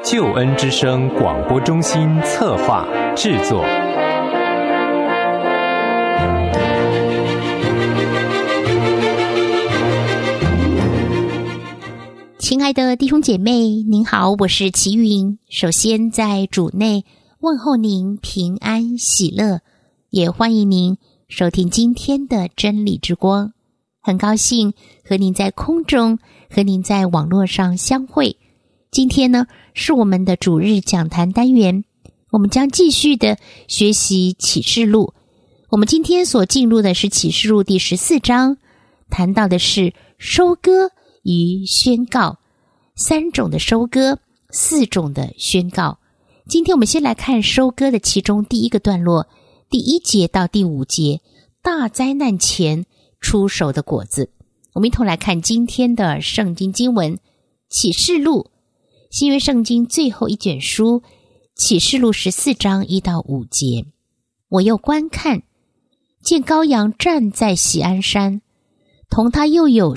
救恩之声广播中心策划制作。 亲爱的弟兄姐妹，您好，我是齐云。首先在主内问候您平安喜乐，也欢迎您收听今天的真理之光。很高兴和您在空中，和您在网络上相会。今天呢，是我们的主日讲坛单元，我们将继续的学习启示录。我们今天所进入的是启示录第14章，谈到的是收割与宣告，3种的收割，4种的宣告。今天我们先来看收割的其中第一个段落，第1节到第5节，大灾难前出熟的果子。我们一同来看今天的圣经经文，启示录新约圣经最后一卷书，启示录14章1到5节。我又观看，见羔羊站在锡安山，同他又有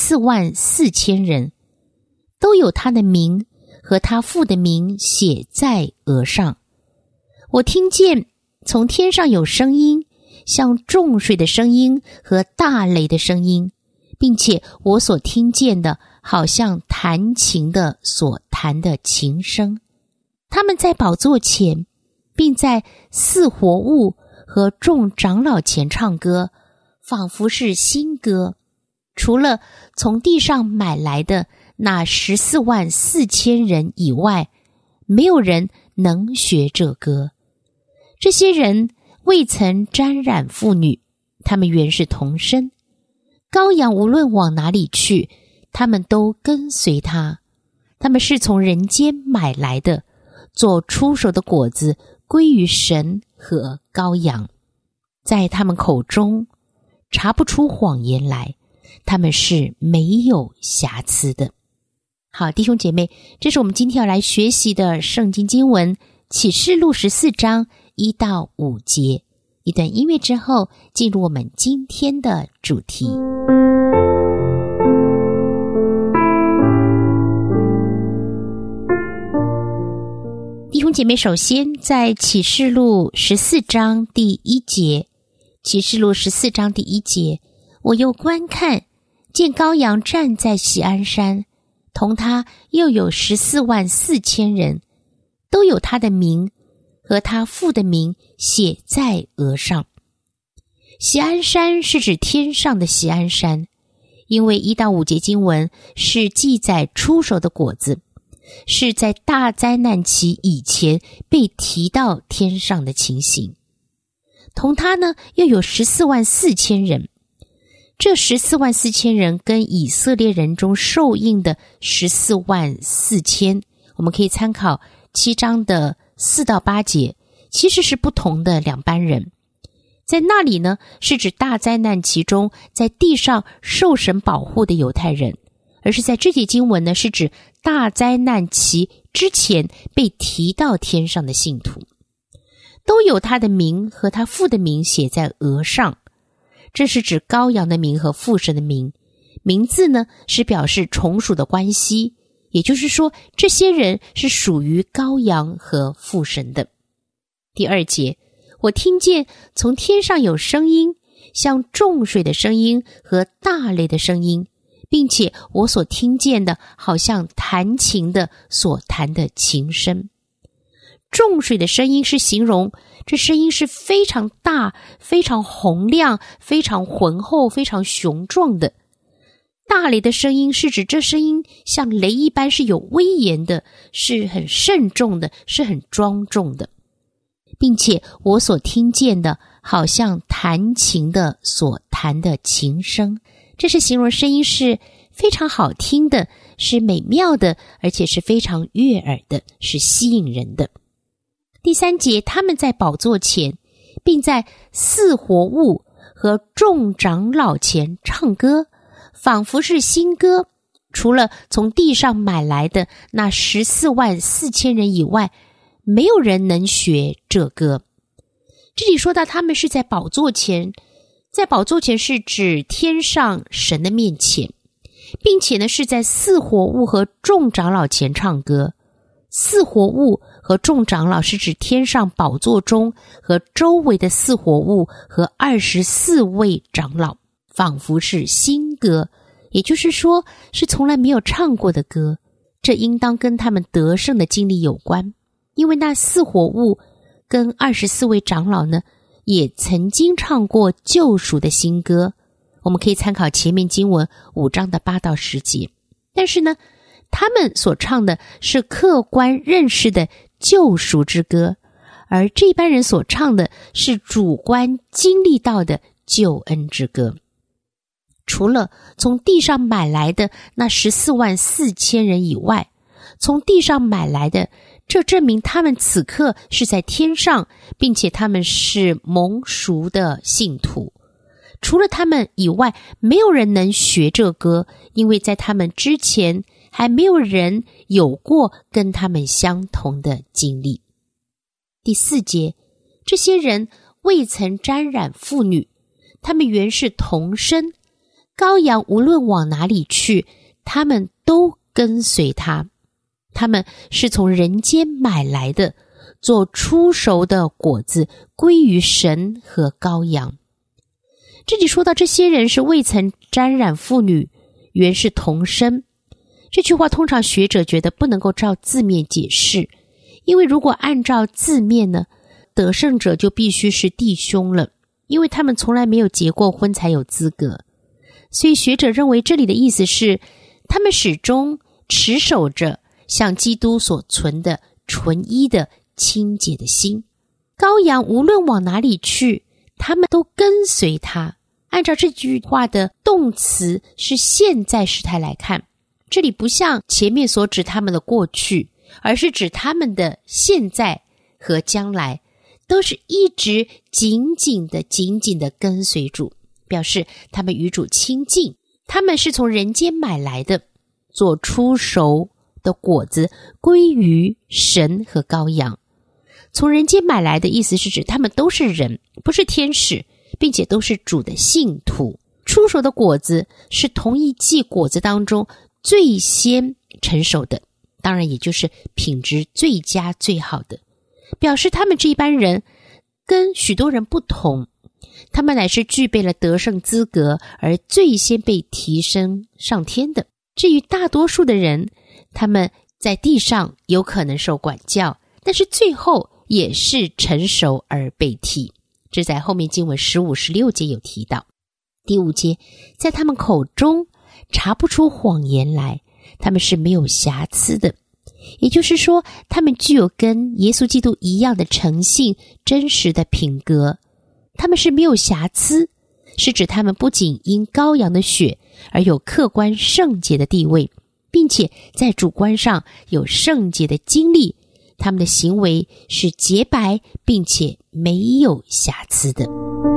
144000人，都有他的名和他父的名写在额上。我听见从天上有声音，像众水的声音和大雷的声音，并且我所听见的好像弹琴的所弹的琴声。他们在宝座前，并在4活物和众长老前唱歌，仿佛是新歌，除了从地上买来的那144000人以外，没有人能学这歌。这些人未曾沾染妇女，他们原是童身。羔羊无论往哪里去，他们都跟随他。他们是从人间买来的，做出熟的果子，归于神和羔羊。在他们口中查不出谎言来，他们是没有瑕疵的。好，弟兄姐妹，这是我们今天要来学习的圣经经文，启示录14章1到5节。一段音乐之后，进入我们今天的主题。弟兄姐妹，首先在启示录14章第1节，启示录14章第1节，我又观看，见羔羊站在锡安山，同他又有144000人，都有他的名和他父的名写在额上。锡安山是指天上的锡安山，因为1到5节经文是记载出熟的果子，是在大灾难期以前被提到天上的情形。同他呢，又有144000人。这144000人跟以色列人中受印的144000，我们可以参考7章的4到8节，其实是不同的2班人。在那里呢，是指大灾难期中在地上受神保护的犹太人，而是在这节经文呢，是指大灾难期之前被提到天上的信徒，都有他的名和他父的名写在额上。这是指羔羊的名和父神的名，名字呢是表示从属的关系，也就是说这些人是属于羔羊和父神的。第2节，我听见从天上有声音，像众水的声音和大雷的声音，并且我所听见的好像弹琴的所弹的琴声。众水的声音是形容这声音是非常大，非常洪亮，非常浑厚，非常雄壮的。大雷的声音是指这声音像雷一般，是有威严的，是很慎重的，是很庄重的，并且我所听见的好像弹琴的所弹的琴声。这是形容声音是非常好听的，是美妙的，而且是非常悦耳的，是吸引人的。第3节，他们在宝座前，并在4活物和众长老前唱歌，仿佛是新歌，除了从地上买来的那144000人以外，没有人能学这歌。这里说到他们是在宝座前，在宝座前是指天上神的面前，并且呢是在4活物和众长老前唱歌， 四活物和众长老是指天上宝座中和周围的四活物和24位长老，仿佛是新歌，也就是说是从来没有唱过的歌。这应当跟他们得胜的经历有关，因为那四活物跟24位长老呢，也曾经唱过救赎的新歌。我们可以参考前面经文5章的8到10节。但是呢，他们所唱的是客观认识的救赎之歌，而这班人所唱的是主观经历到的救恩之歌。除了从地上买来的那144000人以外，从地上买来的，这证明他们此刻是在天上，并且他们是蒙赎的信徒。除了他们以外，没有人能学这歌，因为在他们之前还没有人有过跟他们相同的经历。第4节，这些人未曾沾染妇女，他们原是童身，羔羊无论往哪里去，他们都跟随他。他们是从人间买来的，做初熟的果子，归于神和羔羊。这里说到这些人是未曾沾染妇女，原是童身。这句话通常学者觉得不能够照字面解释，因为如果按照字面呢，得胜者就必须是弟兄了，因为他们从来没有结过婚才有资格。所以学者认为这里的意思是，他们始终持守着像基督所存的纯一的清洁的心。羔羊无论往哪里去，他们都跟随他。按照这句话的动词是现在时态来看，这里不像前面所指他们的过去，而是指他们的现在和将来，都是一直紧紧的跟随主，表示他们与主亲近。他们是从人间买来的，做初熟的果子，归于神和羔羊。从人间买来的意思是指他们都是人，不是天使，并且都是主的信徒。初熟的果子是同一季果子当中最先成熟的，当然也就是品质最佳最好的，表示他们这一班人跟许多人不同，他们乃是具备了得胜资格而最先被提升上天的。至于大多数的人，他们在地上有可能受管教，但是最后也是成熟而被提。这在后面经文15、16节有提到。第5节，在他们口中查不出谎言来，他们是没有瑕疵的。也就是说，他们具有跟耶稣基督一样的诚信、真实的品格。他们是没有瑕疵，是指他们不仅因羔羊的血而有客观圣洁的地位，并且在主观上有圣洁的经历。他们的行为是洁白并且没有瑕疵的。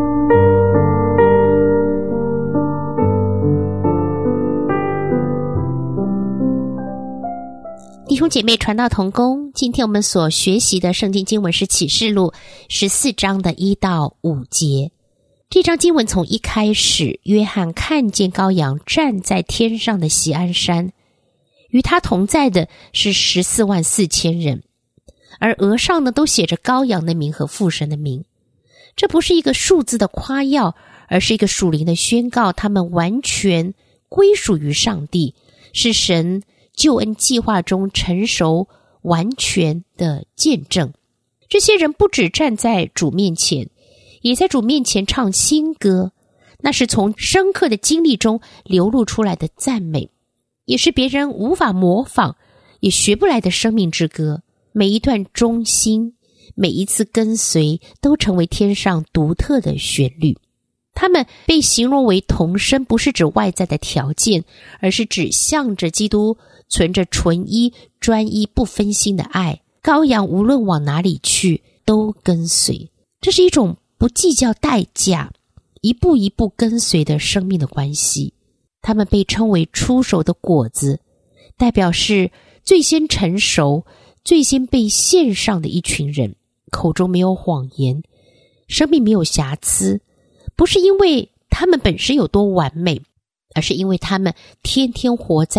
弟兄姐妹，传道同工，今天我们所学习的圣经经文是启示录14章的1到5节。这章经文从一开始，约翰看见羔羊站在天上的锡安山，与他同在的是144000人，而额上呢都写着羔羊的名和父神的名。这不是一个数字的夸耀，而是一个属灵的宣告，他们完全归属于上帝，是神救恩计划中成熟完全的见证。这些人不只站在主面前，也在主面前唱新歌，那是从深刻的经历中流露出来的赞美，也是别人无法模仿也学不来的生命之歌。每一段忠心，每一次跟随，都成为天上独特的旋律。他们被形容为童身，不是指外在的条件，而是指向着基督存着纯一、专一、不分心的爱。羔羊无论往哪里去，都跟随。这是一种不计较代价，一步一步跟随的生命的关系。他们被称为初熟的果子，代表是最先成熟、最先被献上的一群人，口中没有谎言，生命没有瑕疵。不是因为他们本身有多完美，而是因为他们天天活在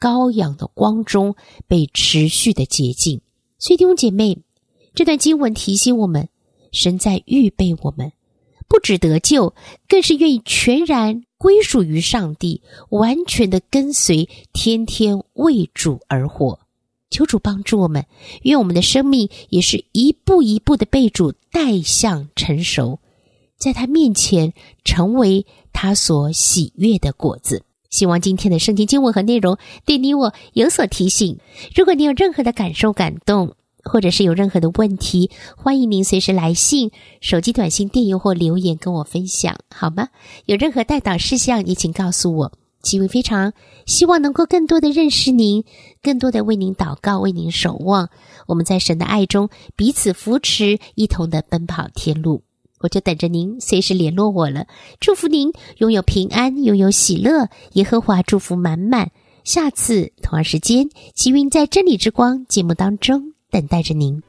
羔羊的光中被持续的洁净。所以弟兄姐妹，这段经文提醒我们，神在预备我们，不只得救，更是愿意全然归属于上帝，完全的跟随，天天为主而活。求主帮助我们，愿我们的生命也是一步一步的被主带向成熟，在他面前成为他所喜悦的果子。希望今天的圣经经文和内容对你我有所提醒。如果你有任何的感受感动，或者是有任何的问题，欢迎您随时来信、手机短信、电邮或留言跟我分享，好吗？有任何代祷事项也请告诉我。基维非常希望能够更多的认识您，更多的为您祷告，为您守望。我们在神的爱中彼此扶持，一同的奔跑天路。我就等着您随时联络我了。祝福您拥有平安，拥有喜乐，耶和华祝福满满。下次同样时间，基云在真理之光节目当中等待着您。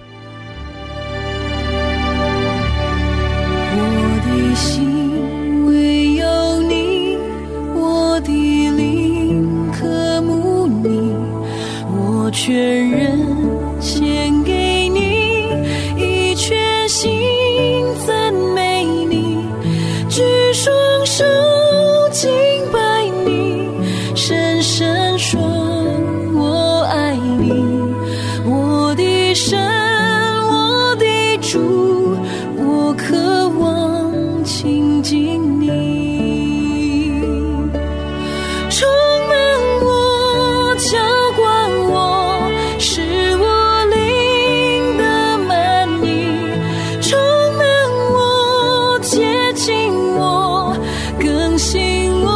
我的心唯有你，我的灵渴慕你，我全人献给你，一全心赞美你，举双手敬拜你，深深说我爱你，我的神，我的主，我渴望亲近你，充满我，浇灌我，使我灵的满溢，充满我，接近我，更新我，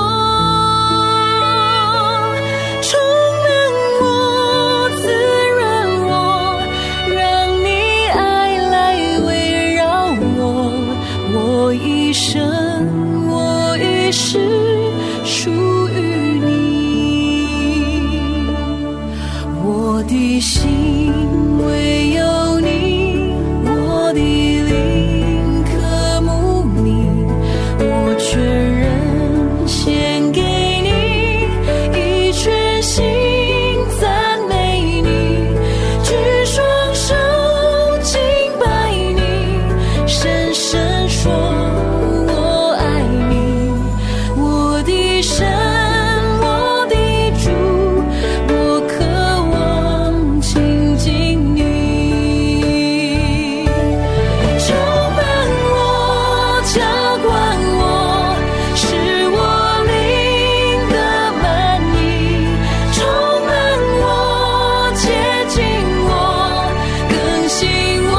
充满我，滋润我，让你爱来围绕我，我一生，我一世属于你，我的心唯有你，我的灵渴慕你，我全人献给你，一全心赞美你，举双手敬拜你，深深说我爱你，我的神，我的主，我渴望亲近你，充满我，浇灌我，使我灵的满溢，充满我，接近我，更新我，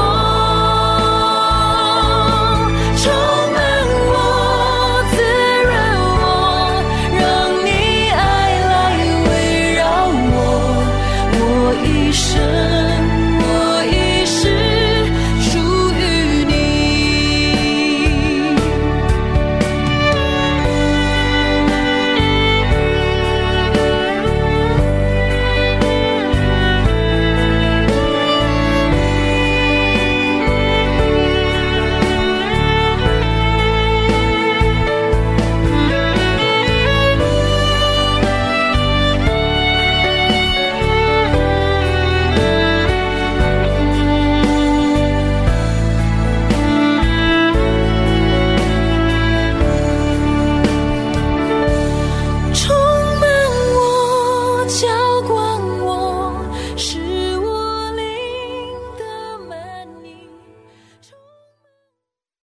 充满我，滋润我，让你爱来围绕我，我一生